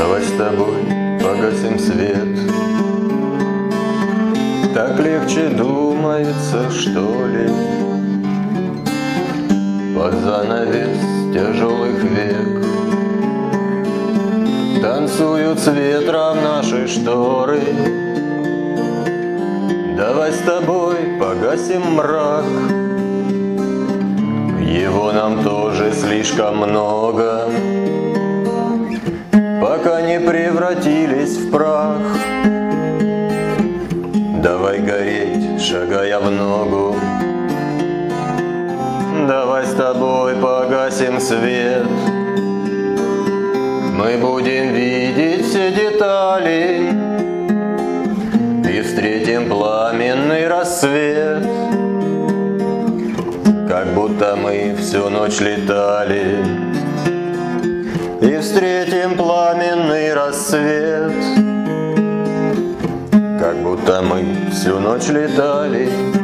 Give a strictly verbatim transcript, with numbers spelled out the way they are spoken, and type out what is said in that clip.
Давай с тобой погасим свет. Так легче думается, что ли, под занавес тяжелых век. Танцуют с ветром наши шторы. Давай с тобой погасим мрак. Его нам тоже слишком много, пока не превратились в прах. Давай гореть, шагая в ногу. Давай с тобой погасим свет. Мы будем видеть все детали и встретим пламенный рассвет, как будто мы всю ночь летали, и встретим пламенный рассвет, как будто мы всю ночь летали.